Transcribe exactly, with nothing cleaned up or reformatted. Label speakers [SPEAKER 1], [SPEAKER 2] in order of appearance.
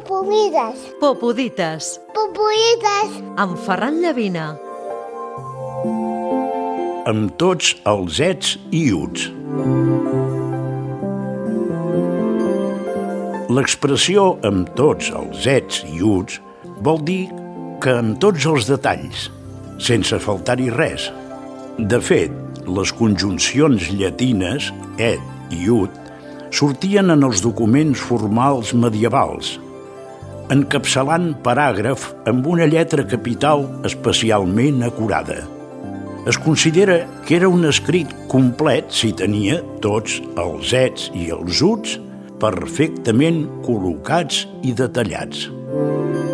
[SPEAKER 1] Populides.
[SPEAKER 2] Popudites.
[SPEAKER 1] Populides.
[SPEAKER 2] Amb Ferran Llavina.
[SPEAKER 3] Amb tots els ets i uts. L'expressió amb tots els ets i uts vol dir que amb tots els detalls, sense faltar-hi res. De fet, les conjuncions llatines et i ut sortien en els documents formals medievals, encapçalant paràgraf amb una lletra capital especialment acurada. Es considera que era un escrit complet si tenia tots els ets i els uts perfectament col·locats i detallats.